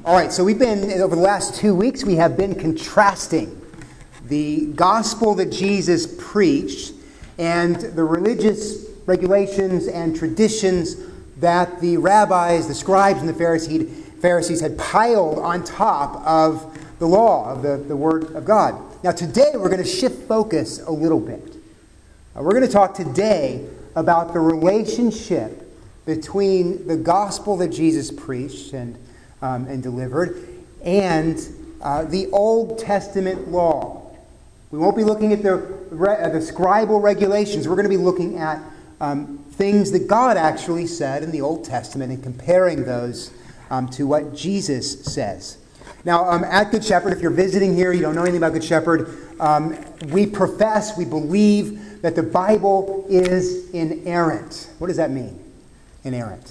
All right, so over the last 2 weeks, we have been contrasting the gospel that Jesus preached and the religious regulations and traditions that the rabbis, the scribes, and the Pharisees had piled on top of the law, of the Word of God. Now today, we're going to shift focus a little bit. We're going to talk today about the relationship between the gospel that Jesus preached and delivered, and the Old Testament law. We won't be looking at the scribal regulations. We're going to be looking at things that God actually said in the Old Testament and comparing those to what Jesus says. Now, at Good Shepherd, if you're visiting here, you don't know anything about Good Shepherd, we believe that the Bible is inerrant. What does that mean? Inerrant.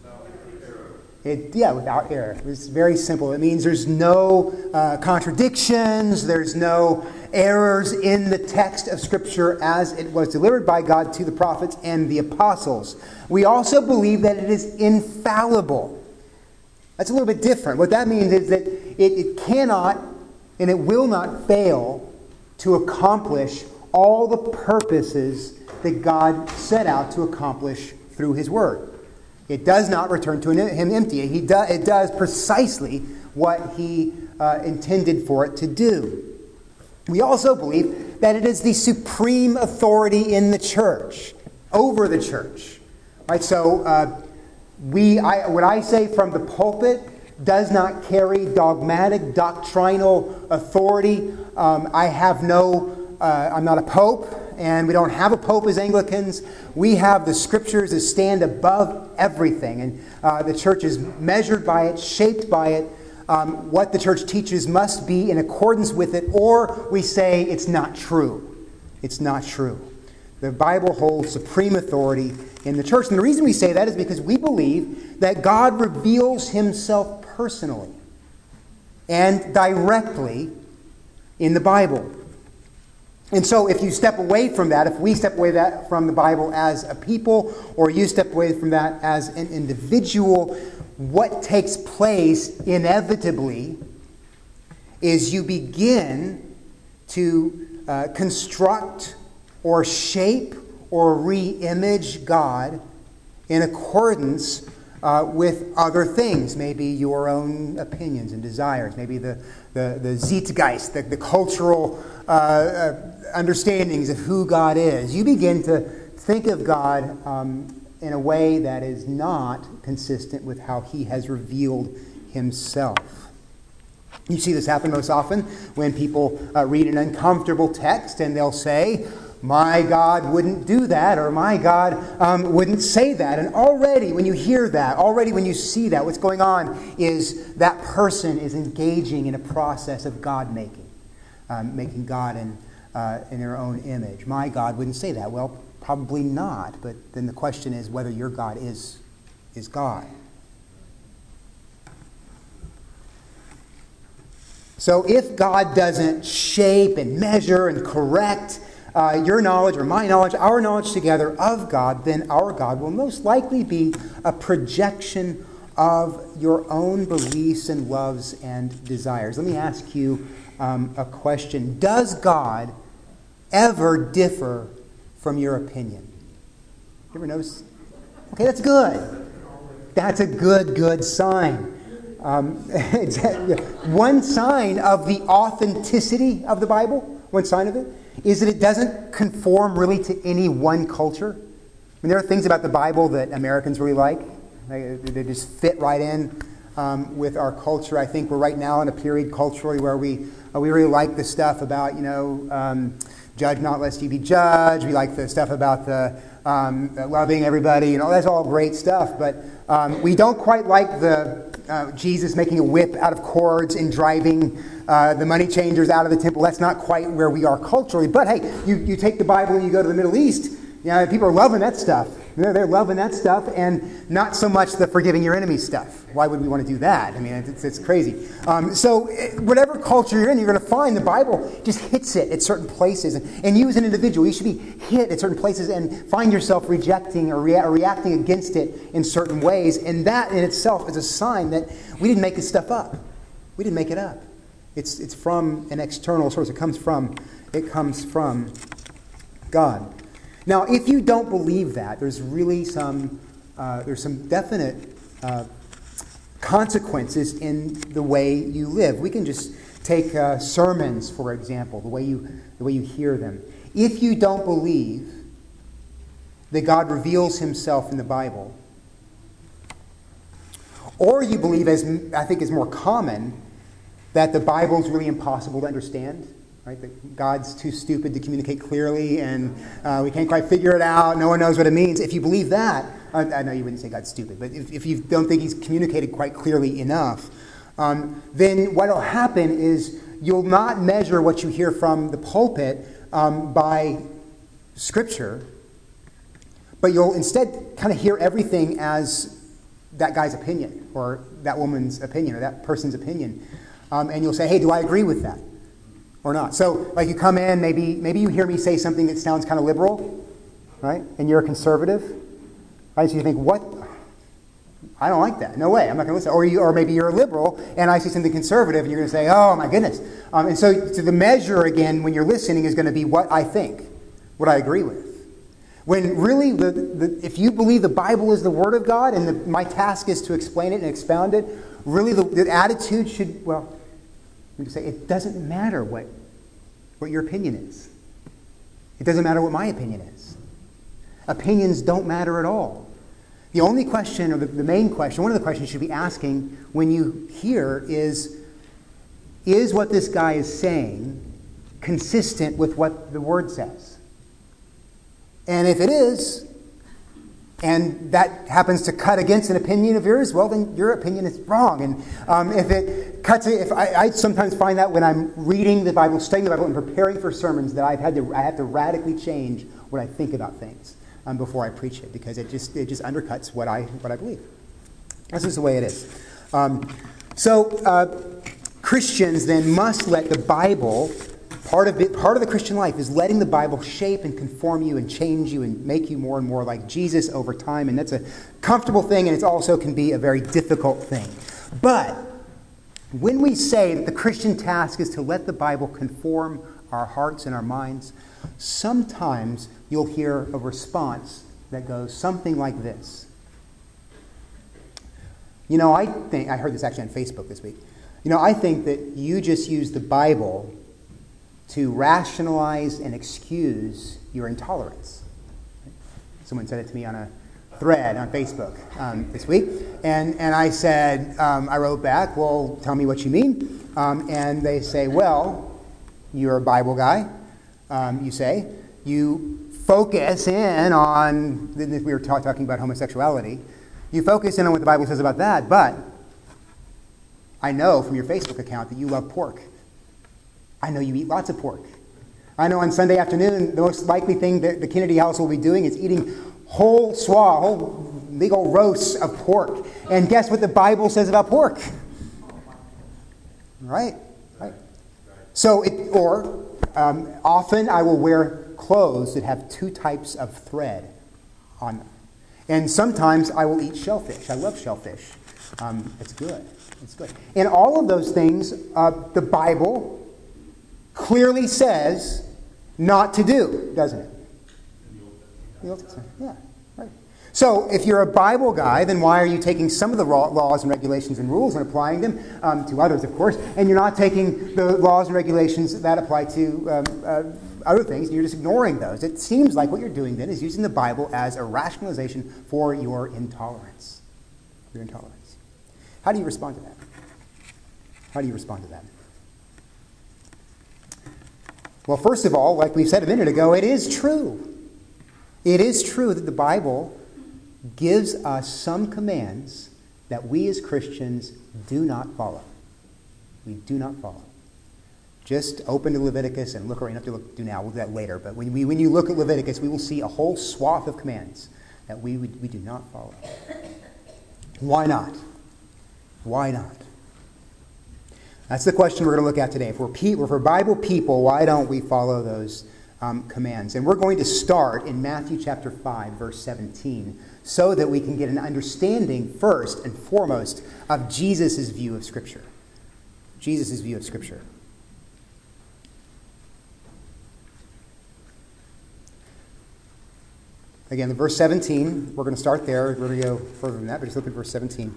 Without error. It's very simple. It means there's no contradictions, there's no errors in the text of Scripture as it was delivered by God to the prophets and the apostles. We also believe that it is infallible. That's a little bit different. What that means is that it cannot and it will not fail to accomplish all the purposes that God set out to accomplish through His Word. It does not return to Him empty. It does precisely what He intended for it to do. We also believe that it is the supreme authority in the church, over the church. Right? So what I say from the pulpit does not carry dogmatic, doctrinal authority. I'm not a pope. And we don't have a pope as Anglicans. We have the Scriptures that stand above everything. And the church is measured by it, shaped by it. What the church teaches must be in accordance with it, or we say it's not true. It's not true. The Bible holds supreme authority in the church. And the reason we say that is because we believe that God reveals Himself personally and directly in the Bible. And so if you step away from that, if we step away from the Bible as a people, or you step away from that as an individual, what takes place inevitably is you begin to construct or shape or re-image God in accordance with other things, maybe your own opinions and desires, maybe the Zeitgeist, the cultural understandings of who God is. You begin to think of God in a way that is not consistent with how He has revealed Himself. You see this happen most often when people read an uncomfortable text and they'll say, "My God wouldn't do that," or "My God wouldn't say that." And already when you hear that, already when you see that, what's going on is that person is engaging in a process of God making God in their own image. My God wouldn't say that. Well, probably not. But then the question is whether your God is God. So if God doesn't shape and measure and correct your knowledge or my knowledge, our knowledge together of God, then our God will most likely be a projection of your own beliefs and loves and desires. Let me ask you a question. Does God ever differ from your opinion? You ever notice? Okay, that's good. That's a good sign. One sign of the authenticity of the Bible, one sign of it, is that it doesn't conform really to any one culture. I mean, there are things about the Bible that Americans really like. They just fit right in with our culture. I think we're right now in a period culturally where we really like the stuff about, judge not lest you be judged. We like the stuff about the loving everybody. That's all great stuff. But we don't quite like the Jesus making a whip out of cords and driving the money changers out of the temple. That's not quite where we are culturally. But hey, you take the Bible and you go to the Middle East. People are loving that stuff. They're loving that stuff, and not so much the forgiving your enemy stuff. Why would we want to do that? I mean, it's crazy. So whatever culture you're in, you're going to find the Bible just hits it at certain places. And you as an individual, you should be hit at certain places and find yourself rejecting or reacting against it in certain ways. And that in itself is a sign that we didn't make this stuff up. We didn't make it up. It's from an external source. It comes from God. Now, if you don't believe that, there's really some definite consequences in the way you live. We can just take sermons, for example, the way you hear them. If you don't believe that God reveals himself in the Bible, or you believe, as I think is more common, that the Bible is really impossible to understand, right? That God's too stupid to communicate clearly, and we can't quite figure it out. No one knows what it means. If you believe that, I know you wouldn't say God's stupid, but if you don't think he's communicated quite clearly enough, then what will happen is you'll not measure what you hear from the pulpit by Scripture, but you'll instead kind of hear everything as that guy's opinion, or that woman's opinion, or that person's opinion. And you'll say, hey, do I agree with that? Or not. So, like, you come in, maybe you hear me say something that sounds kind of liberal, right? And you're a conservative, right? So you think, what? I don't like that. No way. I'm not going to listen. Or maybe you're a liberal, and I say something conservative, and you're going to say, oh, my goodness. And so the measure, again, when you're listening is going to be what I think, what I agree with. When really, if you believe the Bible is the Word of God, and my task is to explain it and expound it, really the attitude should, well, you say, it doesn't matter what your opinion is. It doesn't matter what my opinion is. Opinions don't matter at all. The only question, or the main question, one of the questions you should be asking when you hear is what this guy is saying consistent with what the Word says? And if it is, and that happens to cut against an opinion of yours, well, then your opinion is wrong. And if it cuts, I sometimes find that when I'm reading the Bible, studying the Bible, and preparing for sermons, that I have to radically change what I think about things before I preach it, because it just undercuts what I believe. This is the way it is. So Christians then must let the Bible. Part of the Christian life is letting the Bible shape and conform you and change you and make you more and more like Jesus over time. And that's a comfortable thing, and it also can be a very difficult thing. But when we say that the Christian task is to let the Bible conform our hearts and our minds, sometimes you'll hear a response that goes something like this. You know, I heard this actually on Facebook this week. You know, I think that you just use the Bible to rationalize and excuse your intolerance. Someone said it to me on a thread on Facebook this week, and I said, I wrote back, well, tell me what you mean. And they say, well, you're a Bible guy, you say. You focus in on, we were talking about homosexuality, you focus in on what the Bible says about that, but I know from your Facebook account that you love pork. I know you eat lots of pork. I know on Sunday afternoon, the most likely thing that the Kennedy house will be doing is eating whole big old roasts of pork. And guess what the Bible says about pork? Right? So, often I will wear clothes that have two types of thread on them. And sometimes I will eat shellfish. I love shellfish. It's good. It's good. And all of those things, the Bible clearly says not to do, doesn't it? Yeah, right. So if you're a Bible guy, then why are you taking some of the laws and regulations and rules and applying them to others, of course, and you're not taking the laws and regulations that apply to other things, and you're just ignoring those? It seems like what you're doing then is using the Bible as a rationalization for your intolerance. How do you respond to that? Well, first of all, like we said a minute ago, it is true. It is true that the Bible gives us some commands that we as Christians do not follow. We do not follow. Just open to Leviticus and look, or you don't have to do now, we'll do that later. But when you look at Leviticus, we will see a whole swath of commands that we do not follow. Why not? Why not? That's the question we're going to look at today. If we're Bible people, why don't we follow those commands? And we're going to start in Matthew chapter 5, verse 17, so that we can get an understanding, first and foremost, of Jesus' view of Scripture. Jesus' view of Scripture. Again, the verse 17, we're going to start there. We're going to go further than that, but just look at verse 17.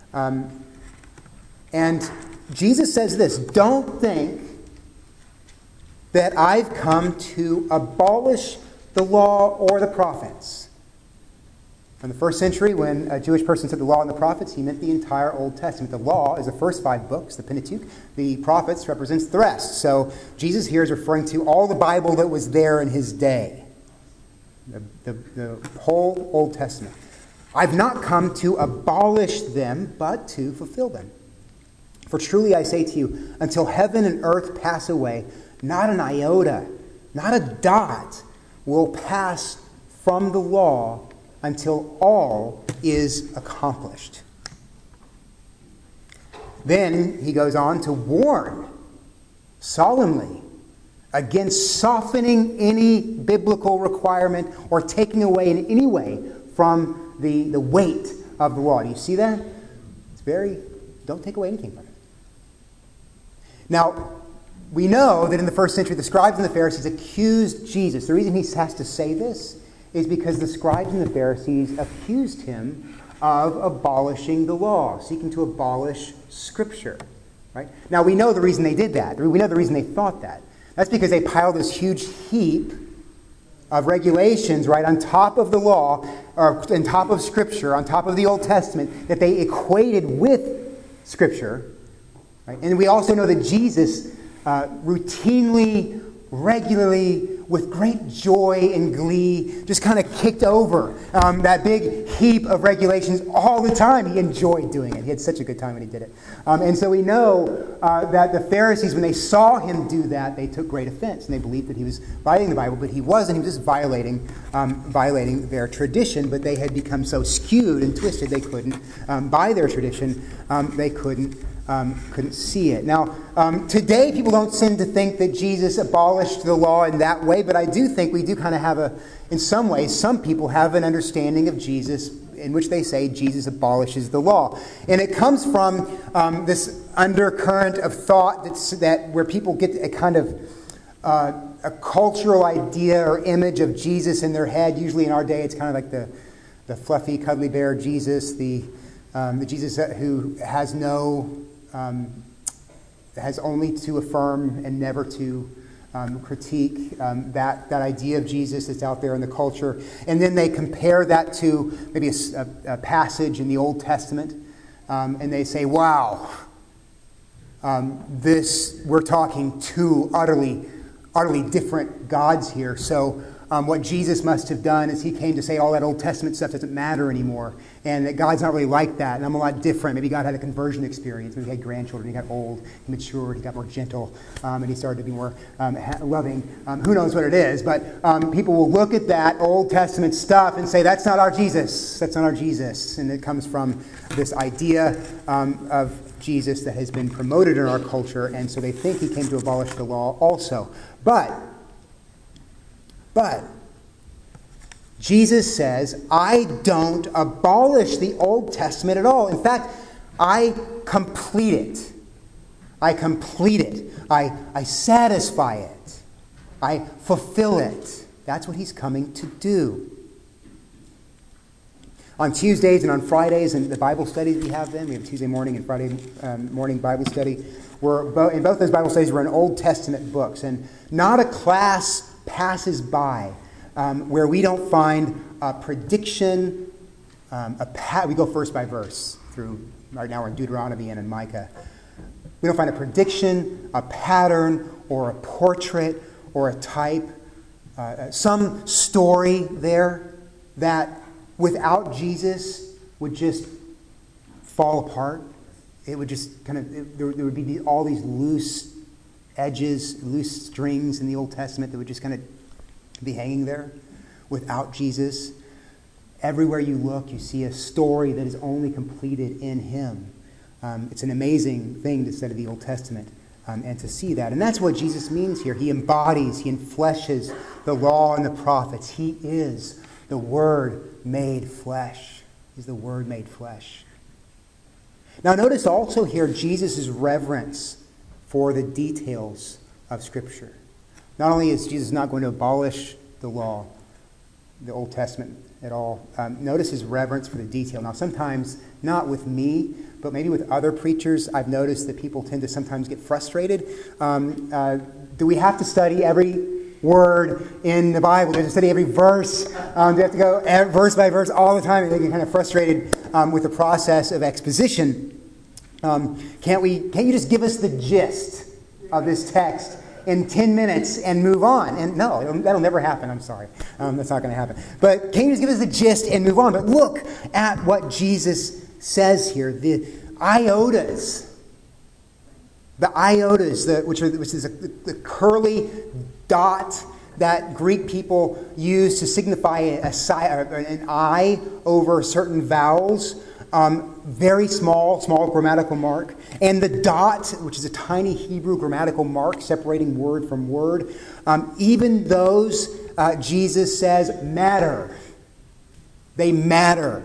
And Jesus says this, "Don't think that I've come to abolish the law or the prophets." In the first century, when a Jewish person said the law and the prophets, he meant the entire Old Testament. The law is the first 5 books, the Pentateuch. The prophets represents the rest. So Jesus here is referring to all the Bible that was there in his day. The whole Old Testament. "I've not come to abolish them, but to fulfill them. For truly I say to you, until heaven and earth pass away, not an iota, not a dot will pass from the law until all is accomplished." Then he goes on to warn solemnly against softening any biblical requirement or taking away in any way from the weight of the law. Do you see that? Don't take away anything from it. Now, we know that in the first century, the scribes and the Pharisees accused Jesus. The reason he has to say this is because the scribes and the Pharisees accused him of abolishing the law, seeking to abolish Scripture. Right? Now, we know the reason they did that. We know the reason they thought that. That's because they piled this huge heap of regulations right on top of the law, or on top of Scripture, on top of the Old Testament, that they equated with Scripture. Right? And we also know that Jesus routinely, regularly, with great joy and glee, just kind of kicked over that big heap of regulations all the time. He enjoyed doing it. He had such a good time when he did it. And so we know that the Pharisees, when they saw him do that, they took great offense. And they believed that he was violating the Bible, but he wasn't. He was just violating their tradition. But they had become so skewed and twisted, they couldn't, by their tradition, they couldn't see it. Now, today people don't tend to think that Jesus abolished the law in that way, but I do think we do kind of have in some ways, some people have an understanding of Jesus in which they say Jesus abolishes the law. And it comes from this undercurrent of thought that where people get a kind of a cultural idea or image of Jesus in their head. Usually in our day, it's kind of like the fluffy, cuddly bear Jesus, the Jesus who has has only to affirm and never to critique that idea of Jesus that's out there in the culture. And then they compare that to maybe a passage in the Old Testament, and they say, wow, we're talking two utterly different gods here. So what Jesus must have done is he came to say all that Old Testament stuff doesn't matter anymore, and that God's not really like that, and I'm a lot different. Maybe God had a conversion experience. Maybe he had grandchildren. He got old, he matured, he got more gentle, and he started to be more loving. Who knows what it is, but people will look at that Old Testament stuff and say, that's not our Jesus. That's not our Jesus. And it comes from this idea of Jesus that has been promoted in our culture, and so they think he came to abolish the law also. But Jesus says, I don't abolish the Old Testament at all. In fact, I complete it. I complete it. I satisfy it. I fulfill it. That's what he's coming to do. On Tuesdays and on Fridays, and the Bible studies we have Tuesday morning and Friday morning Bible study. In both those Bible studies, we're in Old Testament books. And not a class passes by where we don't find a prediction. We go verse by verse through. Right now we're in Deuteronomy and in Micah. We don't find a prediction, a pattern, or a portrait, or a type, some story there that without Jesus would just fall apart. It would just there would be all these loose edges, loose strings in the Old Testament that would just kind of be hanging there without Jesus. Everywhere you look, you see a story that is only completed in him. It's an amazing thing to study the Old Testament and to see that. And that's what Jesus means here. He embodies, he enfleshes the law and the prophets. He is the Word made flesh. He's the Word made flesh. Now notice also here Jesus' reverence for the details of Scripture. Not only is Jesus not going to abolish the law, the Old Testament at all, notice his reverence for the detail. Now sometimes, not with me, but maybe with other preachers, I've noticed that people tend to sometimes get frustrated. Do we have to study every word in the Bible? Do we have to study every verse? Do we have to go verse by verse all the time? And they get kind of frustrated with the process of exposition. Can't you just give us the gist of this text in 10 minutes and move on? And no, that'll never happen. I'm sorry. That's not going to happen. But can you just give us the gist and move on? But look at what Jesus says here. The iotas, which is the curly dot that Greek people use to signify an I over certain vowels. Very small grammatical mark. And the dot, which is a tiny Hebrew grammatical mark separating word from word, even those, Jesus says, matter. They matter.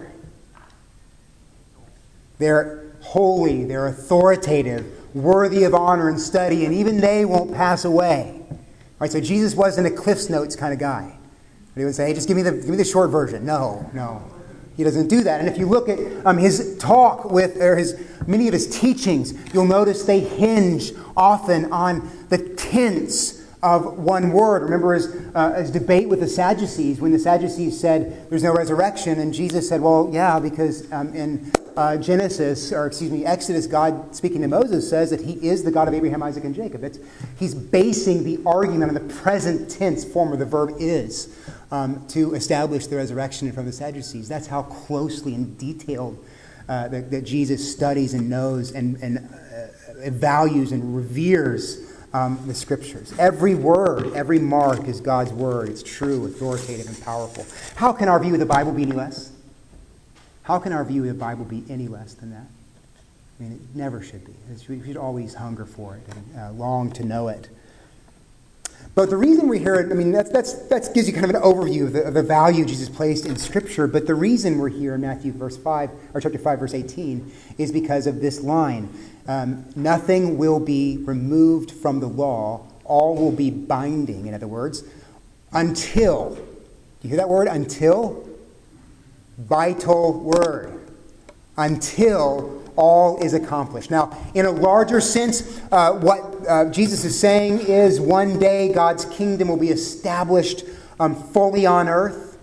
They're holy, they're authoritative, worthy of honor and study, and even they won't pass away. All right, so Jesus wasn't a Cliff's Notes kind of guy. He would say, hey, just give me the short version. No. He doesn't do that. And if you look at his talk many of his teachings, you'll notice they hinge often on the tense of one word. Remember his debate with the Sadducees, when the Sadducees said there's no resurrection, and Jesus said, well, yeah, because in Exodus, God speaking to Moses says that he is the God of Abraham, Isaac, and Jacob. He's basing the argument on the present tense form of the verb is to establish the resurrection from the Sadducees. That's how closely and detailed that Jesus studies and knows and values and reveres the Scriptures. Every word, every mark is God's word. It's true, authoritative, and powerful. How can our view of the Bible be any less? How can our view of the Bible be any less than that? I mean, it never should be. We should always hunger for it and long to know it. But the reason we're here, that gives you kind of an overview of the value Jesus placed in Scripture. But the reason we're here in chapter 5, verse 18, is because of this line. Nothing will be removed from the law. All will be binding, in other words, until. Do you hear that word? Until? Vital word. Until all is accomplished. Now, in a larger sense, what Jesus is saying is one day God's kingdom will be established fully on earth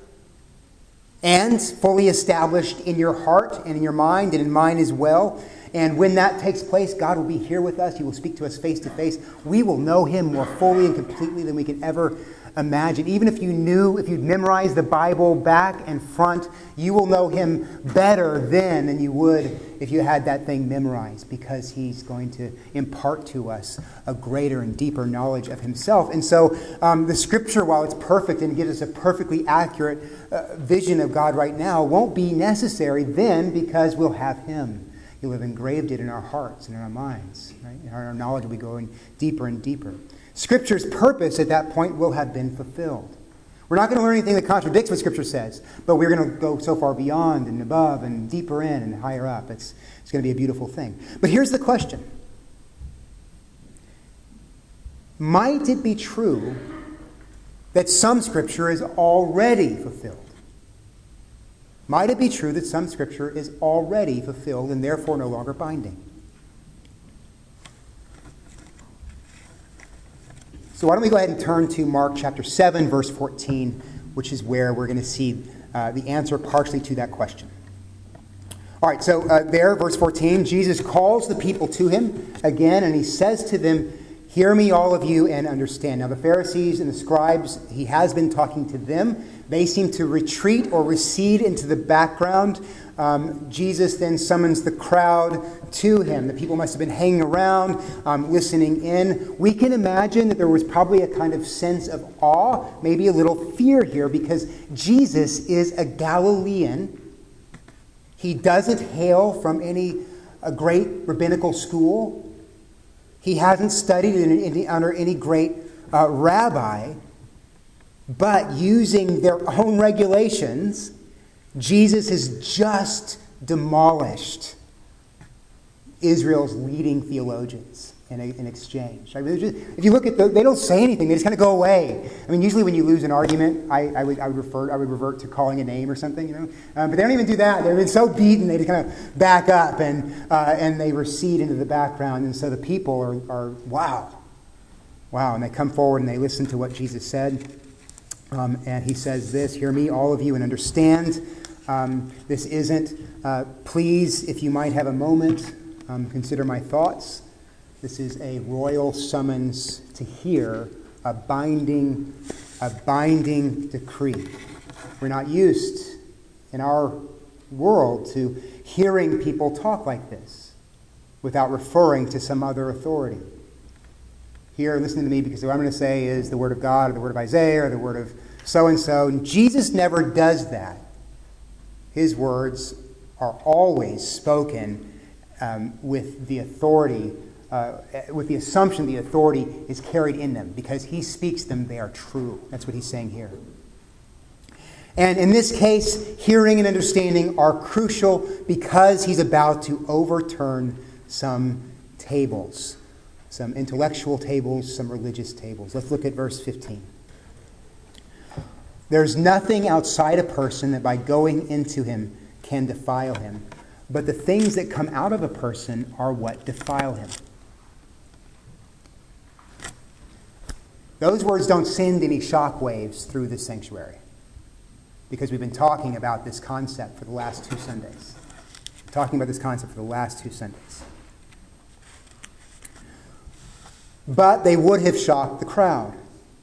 and fully established in your heart and in your mind and in mine as well. And when that takes place, God will be here with us. He will speak to us face to face. We will know him more fully and completely than we can ever imagine. Even if you'd memorized the Bible back and front, you will know him better then than you would if you had that thing memorized, because he's going to impart to us a greater and deeper knowledge of himself. And so the Scripture, while it's perfect and gives us a perfectly accurate vision of God right now, won't be necessary then, because we'll have him. He'll have engraved it in our hearts and in our minds. Right? And our knowledge will be going deeper and deeper. Scripture's purpose at that point will have been fulfilled. We're not going to learn anything that contradicts what Scripture says, but we're going to go so far beyond and above and deeper in and higher up. It's going to be a beautiful thing. But here's the question. Might it be true that some Scripture is already fulfilled? Might it be true that some Scripture is already fulfilled and therefore no longer binding? So why don't we go ahead and turn to Mark chapter 7, verse 14, which is where we're going to see the answer partially to that question. All right, so there, verse 14, Jesus calls the people to him again, and he says to them, "Hear me, all of you, and understand." Now, the Pharisees and the scribes, he has been talking to them. They seem to retreat or recede into the background Jesus then summons the crowd to him. The people must have been hanging around, listening in. We can imagine that there was probably a kind of sense of awe, maybe a little fear here, because Jesus is a Galilean. He doesn't hail from a great rabbinical school. He hasn't studied under any great rabbi. But using their own regulations, Jesus has just demolished Israel's leading theologians in exchange. I mean, if you look at they don't say anything; they just kind of go away. I mean, usually when you lose an argument, I would revert to calling a name or something, you know. But they don't even do that. They've been so beaten, they just kind of back up and they recede into the background. And so the people are wow, and they come forward and they listen to what Jesus said. And he says this: "Hear me, all of you, and understand. This isn't, please, if you might have a moment, consider my thoughts. This is a royal summons to hear a binding decree. We're not used in our world to hearing people talk like this without referring to some other authority. Here, listen to me, because what I'm going to say is the word of God or the word of Isaiah or the word of so-and-so. And Jesus never does that. His words are always spoken with the authority, with the assumption the authority is carried in them. Because he speaks them, they are true. That's what he's saying here. And in this case, hearing and understanding are crucial because he's about to overturn some tables. Some intellectual tables, some religious tables. Let's look at verse 15. "There's nothing outside a person that by going into him can defile him, but the things that come out of a person are what defile him." Those words don't send any shockwaves through the sanctuary, because we've been talking about this concept for the last 2 Sundays. But they would have shocked the crowd.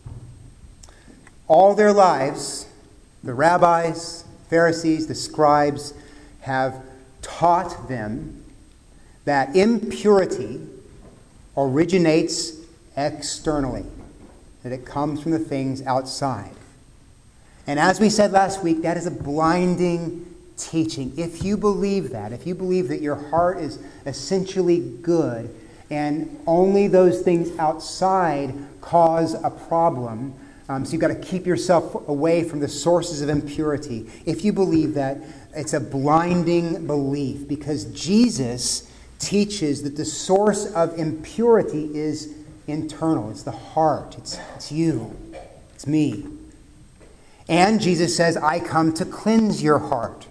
All their lives, the rabbis, Pharisees, the scribes have taught them that impurity originates externally, that it comes from the things outside. And as we said last week, that is a blinding teaching. If you believe that, if you believe that your heart is essentially good and only those things outside cause a problem, so you've got to keep yourself away from the sources of impurity. If you believe that, it's a blinding belief, because Jesus teaches that the source of impurity is internal. It's the heart. It's you. It's me. And Jesus says, "I come to cleanse your heart."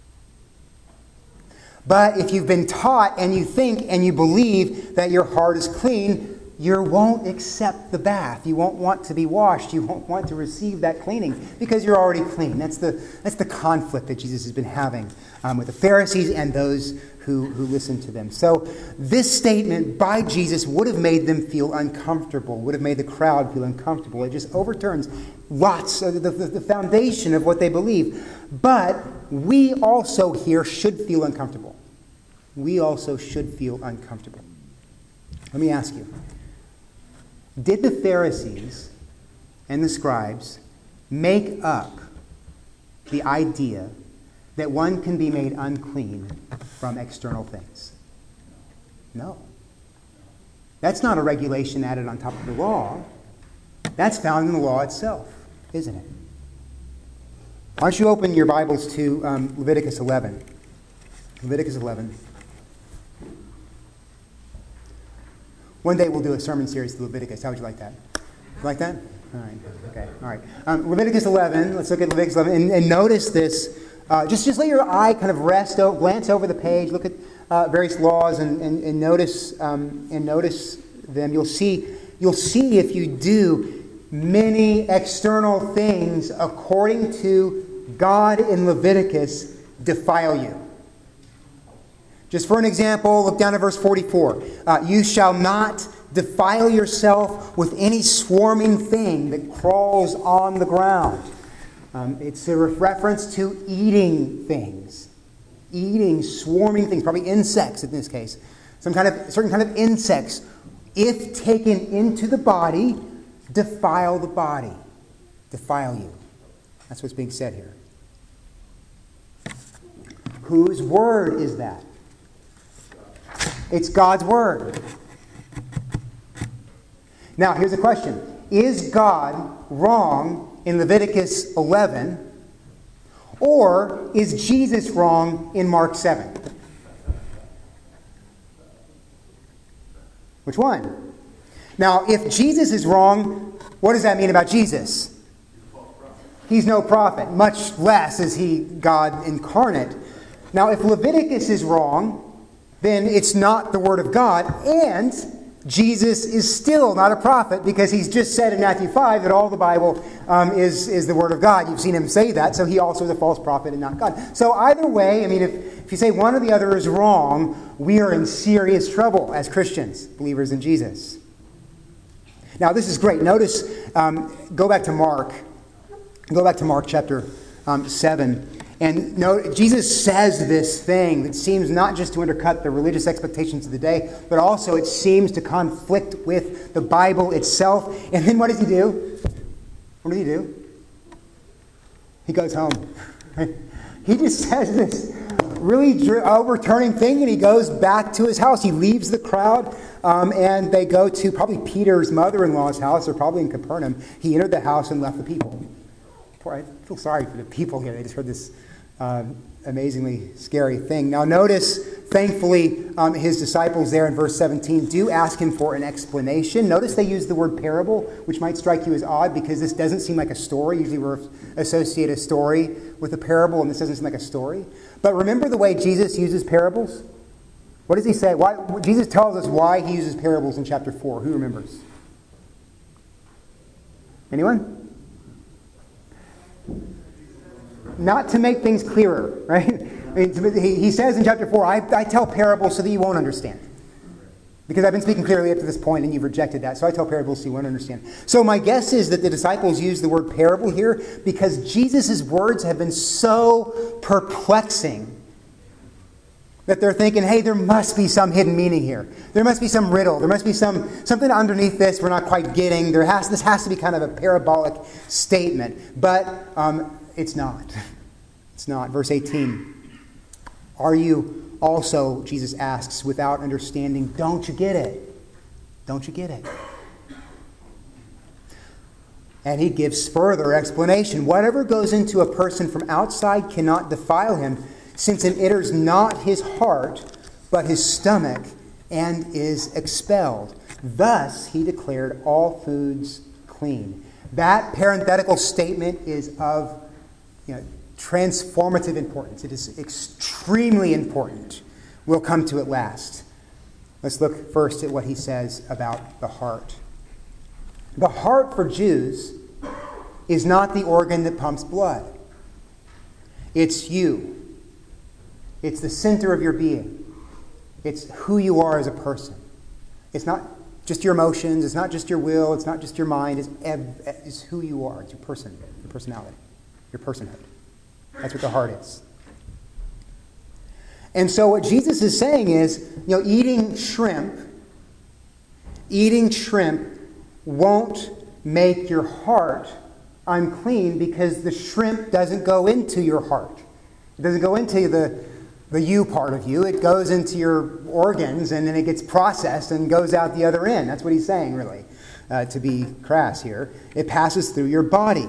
But if you've been taught and you think and you believe that your heart is clean, you won't accept the bath. You won't want to be washed. You won't want to receive that cleaning because you're already clean. That's the conflict that Jesus has been having with the Pharisees and those who listen to them. So this statement by Jesus would have made them feel uncomfortable, would have made the crowd feel uncomfortable. It just overturns lots of the foundation of what they believe. But we also here should feel uncomfortable. We also should feel uncomfortable. Let me ask you, did the Pharisees and the scribes make up the idea that one can be made unclean from external things? No. That's not a regulation added on top of the law. That's found in the law itself, isn't it? Why don't you open your Bibles to Leviticus 11. Leviticus 11. One day we'll do a sermon series to Leviticus. How would you like that? You like that? All right. Okay. All right. Leviticus 11. Let's look at Leviticus 11 and notice this. Just let your eye kind of glance over the page, look at various laws, and notice them. You'll see if you do many external things according to God in Leviticus defile you. Just for an example, look down at verse 44. You shall not defile yourself with any swarming thing that crawls on the ground. It's a reference to eating things. eating, swarming things, probably insects in this case, certain kind of insects, if taken into the body, defile the body, defile you. That's what's being said here. Whose word is that? It's God's word. Now, here's a question. Is God wrong in Leviticus 11, or is Jesus wrong in Mark 7? Which one? Now, if Jesus is wrong, what does that mean about Jesus? He's no prophet, much less is he God incarnate. Now, if Leviticus is wrong, then it's not the word of God, and Jesus is still not a prophet, because he's just said in Matthew 5 that all the Bible is the word of God. You've seen him say that, so he also is a false prophet and not God. So either way, I mean, if you say one or the other is wrong, we are in serious trouble as Christians, believers in Jesus. Now, this is great. Notice, go back to Mark. Go back to Mark chapter 7. And Jesus says this thing that seems not just to undercut the religious expectations of the day, but also it seems to conflict with the Bible itself. And then what does he do? What does he do? He goes home. He just says this really overturning thing, and he goes back to his house. He leaves the crowd, and they go to probably Peter's mother-in-law's house, or probably in Capernaum. He entered the house and left the people. Boy, I feel sorry for the people here. They just heard this amazingly scary thing. Now notice, thankfully, his disciples there in verse 17 do ask him for an explanation. Notice they use the word parable, which might strike you as odd because this doesn't seem like a story. Usually we associate a story with a parable, and this doesn't seem like a story. But remember the way Jesus uses parables? What does he say? Jesus tells us why he uses parables in chapter 4. Who remembers? Anyone? Not to make things clearer, right? I mean, he says in chapter 4, I tell parables so that you won't understand. Because I've been speaking clearly up to this point and you've rejected that. So I tell parables so you won't understand. So my guess is that the disciples use the word parable here because Jesus' words have been so perplexing that they're thinking, hey, there must be some hidden meaning here. There must be some riddle. There must be something underneath this we're not quite getting. This has to be kind of a parabolic statement. But it's not. It's not. Verse 18. Are you also, Jesus asks, without understanding? Don't you get it? Don't you get it? And he gives further explanation. Whatever goes into a person from outside cannot defile him, since it enters not his heart, but his stomach, and is expelled. Thus he declared all foods clean. That parenthetical statement is of transformative importance. It is extremely important. We'll come to it last. Let's look first at what he says about the heart. The heart for Jews is not the organ that pumps blood. It's you. It's the center of your being. It's who you are as a person. It's not just your emotions. It's not just your will. It's not just your mind. It's who you are. It's your person, your personality, your personhood. That's what the heart is. And so what Jesus is saying is, eating shrimp won't make your heart unclean because the shrimp doesn't go into your heart. It doesn't go into the you part of you. It goes into your organs and then it gets processed and goes out the other end. That's what he's saying, really, to be crass here. It passes through your body.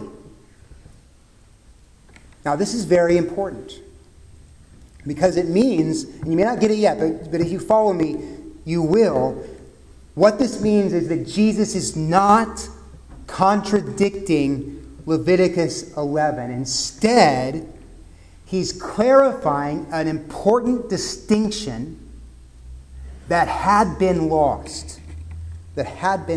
Now, this is very important because it means, and you may not get it yet, but if you follow me, you will. What this means is that Jesus is not contradicting Leviticus 11. Instead, he's clarifying an important distinction that had been lost. The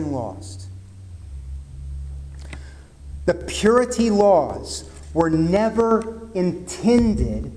purity laws were never intended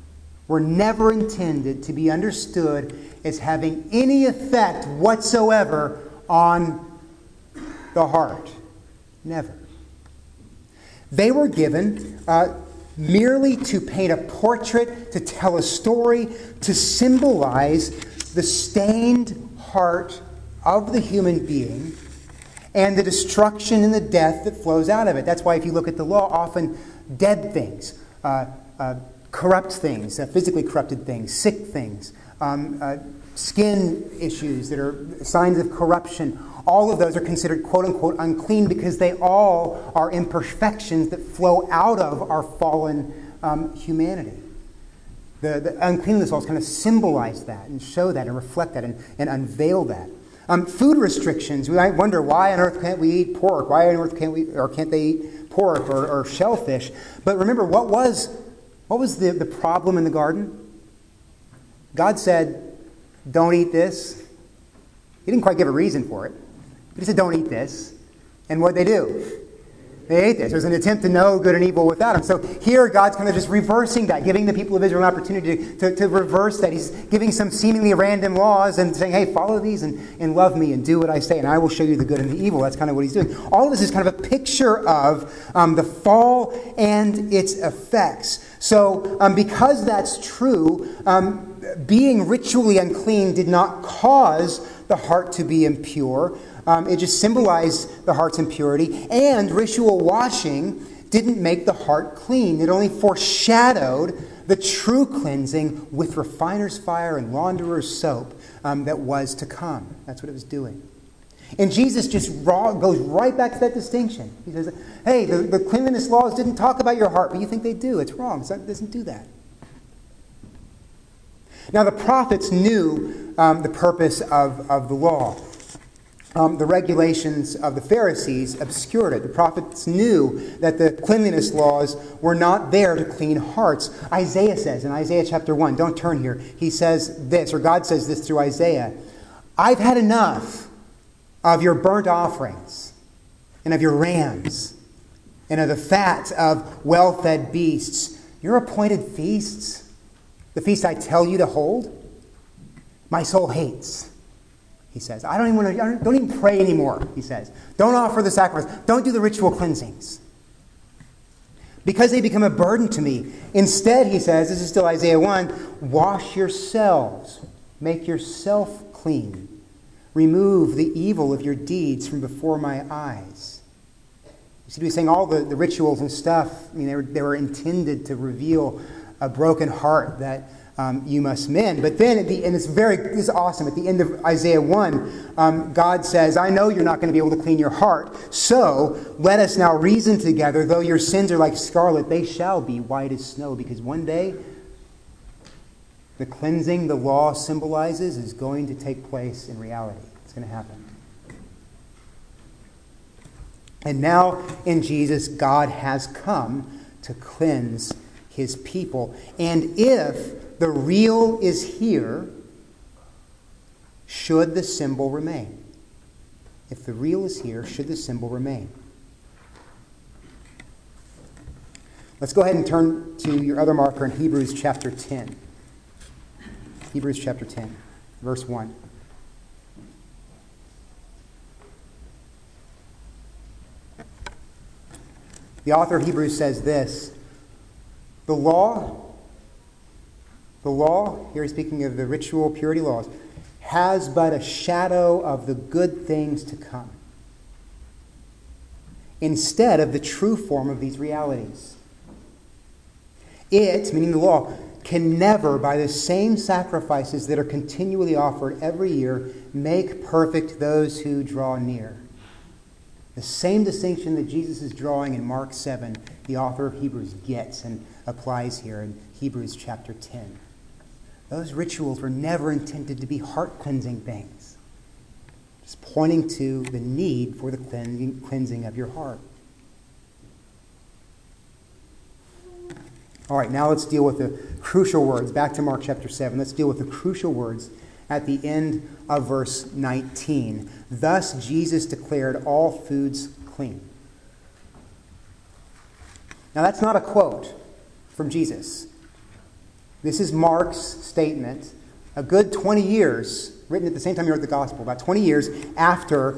to be understood as having any effect whatsoever on the heart. Never. They were given merely to paint a portrait, to tell a story, to symbolize the stained heart of the human being and the destruction and the death that flows out of it. That's why if you look at the law, often dead things, corrupt things, physically corrupted things, sick things, skin issues that are signs of corruption, all of those are considered quote-unquote unclean because they all are imperfections that flow out of our fallen humanity. The uncleanness laws kind of symbolize that and show that and reflect that and unveil that. Food restrictions. We might wonder, why on earth can't we eat pork? Why on earth can't they eat pork or shellfish? But remember, what was the problem in the garden? God said, don't eat this. He didn't quite give a reason for it. He said, don't eat this. And what did they do? They ate this. It was an attempt to know good and evil without him. So here God's kind of just reversing that, giving the people of Israel an opportunity to reverse that. He's giving some seemingly random laws and saying, hey, follow these and love me and do what I say, and I will show you the good and the evil. That's kind of what he's doing. All of this is kind of a picture of the fall and its effects. So because that's true, being ritually unclean did not cause the heart to be impure. It just symbolized the heart's impurity. And ritual washing didn't make the heart clean. It only foreshadowed the true cleansing with refiner's fire and launderer's soap that was to come. That's what it was doing. And Jesus just goes right back to that distinction. He says, hey, the cleanliness laws didn't talk about your heart, but you think they do. It's wrong. It doesn't do that. Now, the prophets knew the purpose of the law. The regulations of the Pharisees obscured it. The prophets knew that the cleanliness laws were not there to clean hearts. Isaiah says in Isaiah chapter 1, don't turn here, he says this, or God says this through Isaiah, I've had enough of your burnt offerings and of your rams and of the fat of well-fed beasts. Your appointed feasts, the feast I tell you to hold, my soul hates. He says, don't even pray anymore, he says. Don't offer the sacrifice. Don't do the ritual cleansings. Because they become a burden to me. Instead, he says, this is still Isaiah 1, wash yourselves. Make yourself clean. Remove the evil of your deeds from before my eyes. You see, he's saying all the rituals and stuff, I mean, they were intended to reveal a broken heart that you must mend. But then, this is awesome. At the end of Isaiah 1, God says, I know you're not going to be able to clean your heart. So let us now reason together. Though your sins are like scarlet, they shall be white as snow. Because one day, the cleansing the law symbolizes is going to take place in reality. It's going to happen. And now, in Jesus, God has come to cleanse his people. And if the real is here, should the symbol remain? If the real is here, should the symbol remain? Let's go ahead and turn to your other marker in Hebrews chapter 10. Hebrews chapter 10, verse 1. The author of Hebrews says this, the law, here he's speaking of the ritual purity laws, has but a shadow of the good things to come, instead of the true form of these realities. It, meaning the law, can never, by the same sacrifices that are continually offered every year, make perfect those who draw near. The same distinction that Jesus is drawing in Mark 7, the author of Hebrews gets and applies here in Hebrews chapter 10. Those rituals were never intended to be heart-cleansing things. Just pointing to the need for the cleansing of your heart. All right, now let's deal with the crucial words. Back to Mark chapter 7. Let's deal with the crucial words at the end of verse 19. Thus Jesus declared all foods clean. Now that's not a quote from Jesus. This is Mark's statement a good 20 years, written at the same time he wrote the gospel, about 20 years after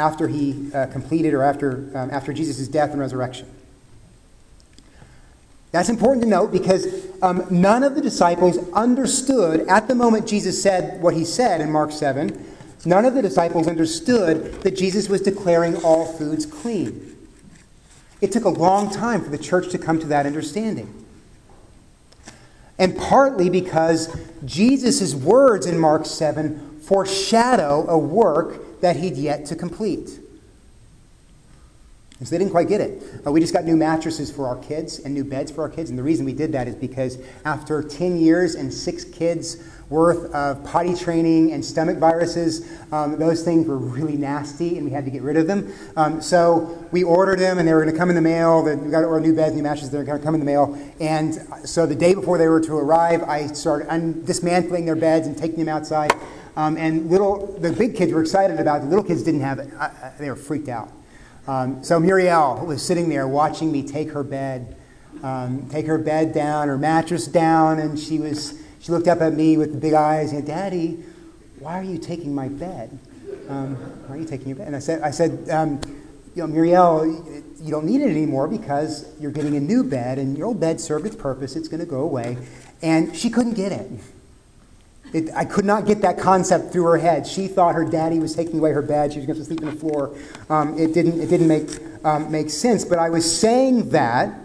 he completed, or after Jesus' death and resurrection. That's important to note because none of the disciples understood, at the moment Jesus said what he said in Mark 7, none of the disciples understood that Jesus was declaring all foods clean. It took a long time for the church to come to that understanding. And partly because Jesus' words in Mark 7 foreshadow a work that he'd yet to complete. And so they didn't quite get it. We just got new mattresses for our kids and new beds for our kids. And the reason we did that is because after 10 years and 6 kids worth of potty training and stomach viruses, those things were really nasty and we had to get rid of them. So we ordered them and they were going to come in the mail. We got our new beds, new mattresses, they were going to come in the mail. And so the day before they were to arrive, I started dismantling their beds and taking them outside. And the big kids were excited about it. The little kids didn't have it. They were freaked out. So Muriel was sitting there watching me take her bed down, her mattress down, and she looked up at me with the big eyes and said, "Daddy, why are you taking my bed? Why are you taking your bed?" And I said, Muriel, you don't need it anymore because you're getting a new bed, and your old bed served its purpose. It's going to go away. And she couldn't get it. I could not get that concept through her head. She thought her daddy was taking away her bed. She was going to sleep on the floor. It didn't make sense. But I was saying that.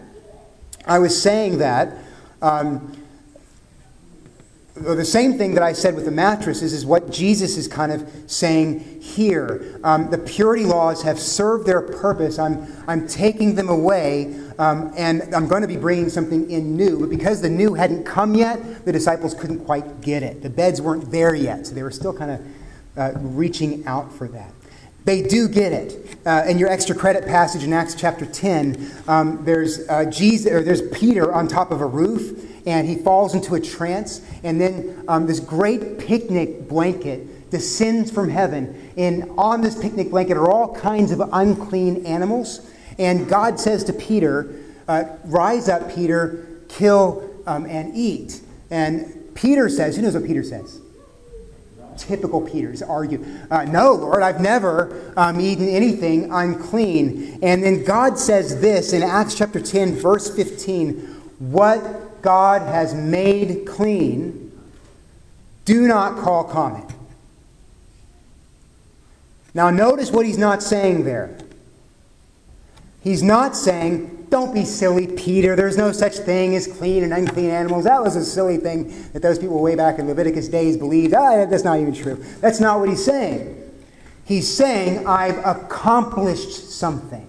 The same thing that I said with the mattresses is what Jesus is kind of saying here. The purity laws have served their purpose. I'm taking them away, and I'm going to be bringing something in new. But because the new hadn't come yet, the disciples couldn't quite get it. The beds weren't there yet, so they were still kind of reaching out for that. They do get it. In your extra credit passage in Acts chapter 10, there's Peter on top of a roof, and he falls into a trance, and then this great picnic blanket descends from heaven, and on this picnic blanket are all kinds of unclean animals, and God says to Peter, "Rise up, Peter, kill and eat." And Peter says, who knows what Peter says? Typical Peter to argue, "No, Lord, I've never eaten anything unclean." And then God says this in Acts chapter 10, verse 15, "What God has made clean, do not call common." Now notice what he's not saying there. He's not saying, "Don't be silly, Peter. There's no such thing as clean and unclean animals. That was a silly thing that those people way back in Leviticus days believed. That's not even true." That's not what he's saying. He's saying, I've accomplished something.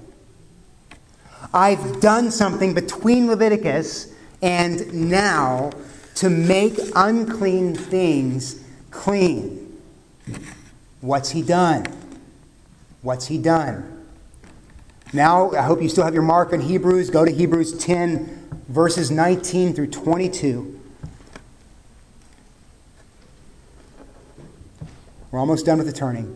I've done something between Leviticus and now to make unclean things clean. What's he done? What's he done? Now, I hope you still have your mark in Hebrews. Go to Hebrews 10, verses 19 through 22. We're almost done with the turning.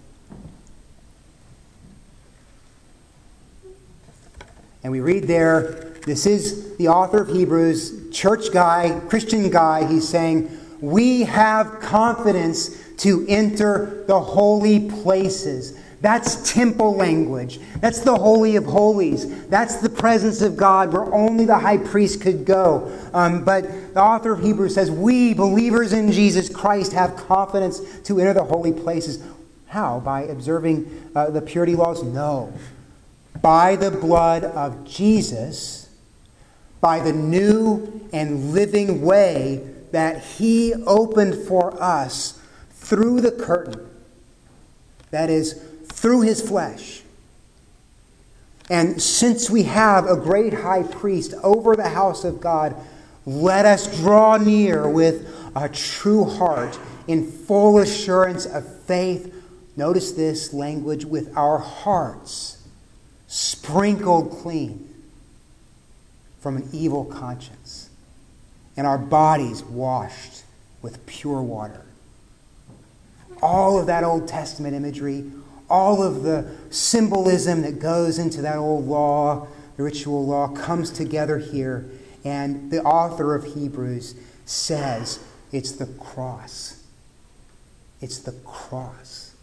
And we read there, this is the author of Hebrews, church guy, Christian guy. He's saying, we have confidence to enter the holy places. That's temple language. That's the Holy of Holies. That's the presence of God where only the high priest could go. But the author of Hebrews says, we, believers in Jesus Christ, have confidence to enter the holy places. How? By observing the purity laws? No. By the blood of Jesus, by the new and living way that he opened for us through the curtain. That is, through his flesh. And since we have a great high priest over the house of God, let us draw near with a true heart in full assurance of faith. Notice this language, with our hearts sprinkled clean from an evil conscience and our bodies washed with pure water. All of that Old Testament imagery, all of the symbolism that goes into that old law, the ritual law, comes together here. And the author of Hebrews says it's the cross. It's the cross.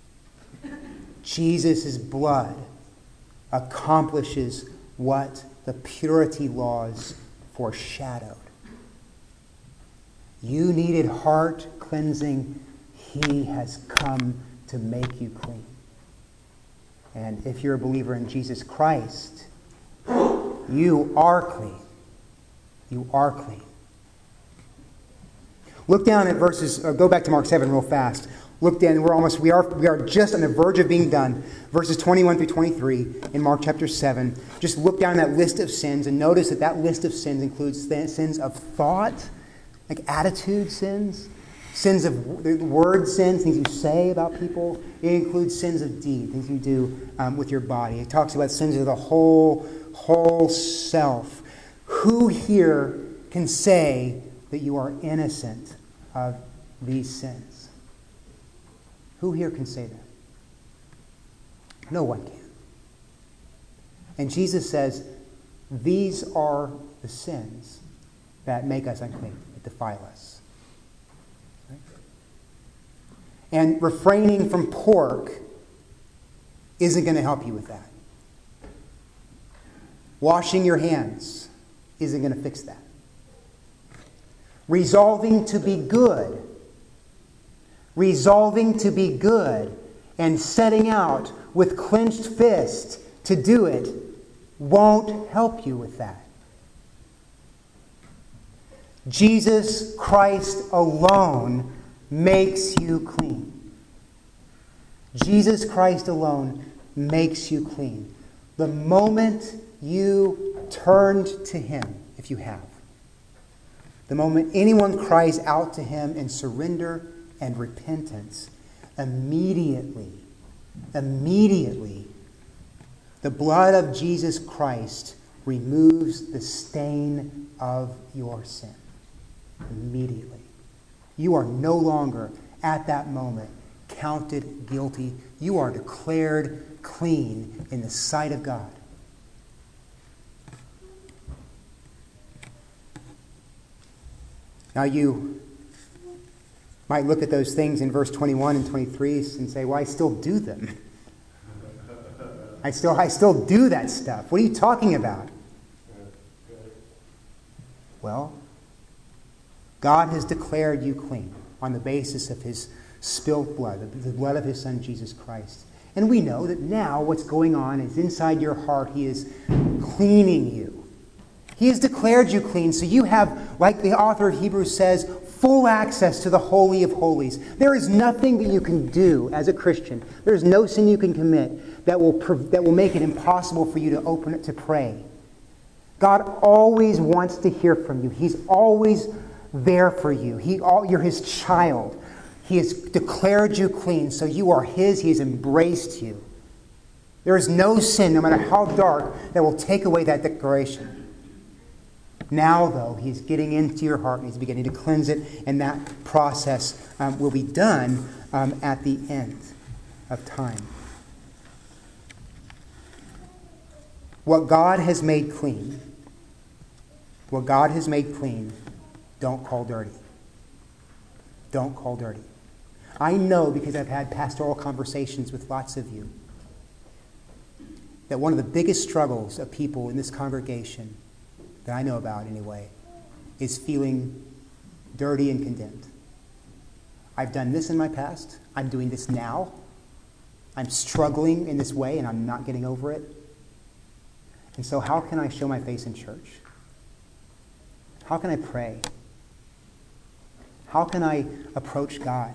Jesus' blood accomplishes what the purity laws foreshadowed. You needed heart cleansing. He has come to make you clean. And if you're a believer in Jesus Christ, you are clean. You are clean. Look down at verses, go back to Mark 7 real fast. Look down, we are just on the verge of being done. Verses 21 through 23 in Mark chapter 7. Just look down that list of sins and notice that list of sins includes sins of thought, like attitude sins, sins of word sins, things you say about people. It includes sins of deed, things you do with your body. It talks about sins of the whole self. Who here can say that you are innocent of these sins? Who here can say that? No one can. And Jesus says, these are the sins that make us unclean, that defile us. Right? And refraining from pork isn't going to help you with that. Washing your hands isn't going to fix that. Resolving to be good and setting out with clenched fist to do it won't help you with that. Jesus Christ alone makes you clean. Jesus Christ alone makes you clean. The moment you turned to Him, if you have, the moment anyone cries out to Him in surrender and repentance, immediately, the blood of Jesus Christ removes the stain of your sin. Immediately. You are no longer, at that moment, counted guilty. You are declared clean in the sight of God. Now you might look at those things in verse 21 and 23 and say, well, I still do them. I still do that stuff. What are you talking about? Well, God has declared you clean on the basis of His spilled blood, the blood of His Son, Jesus Christ. And we know that now what's going on is inside your heart, He is cleaning you. He has declared you clean, so you have, like the author of Hebrews says, full access to the Holy of Holies. There is nothing that you can do as a Christian. There is no sin you can commit that will make it impossible for you to open it to pray. God always wants to hear from you. He's always there for you. You're His child. He has declared you clean, so you are His. He has embraced you. There is no sin, no matter how dark, that will take away that declaration. Now, though, He's getting into your heart and He's beginning to cleanse it, and that process will be done at the end of time. What God has made clean, don't call dirty. Don't call dirty. I know, because I've had pastoral conversations with lots of you, that one of the biggest struggles of people in this congregation, that I know about anyway, is feeling dirty and condemned. I've done this in my past. I'm doing this now. I'm struggling in this way and I'm not getting over it. And so how can I show my face in church? How can I pray? How can I approach God?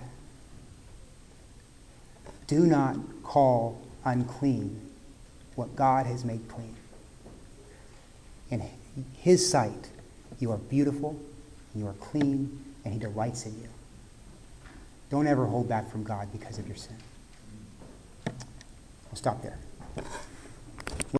Do not call unclean what God has made clean. In His sight, you are beautiful, you are clean, and He delights in you. Don't ever hold back from God because of your sin. I'll stop there.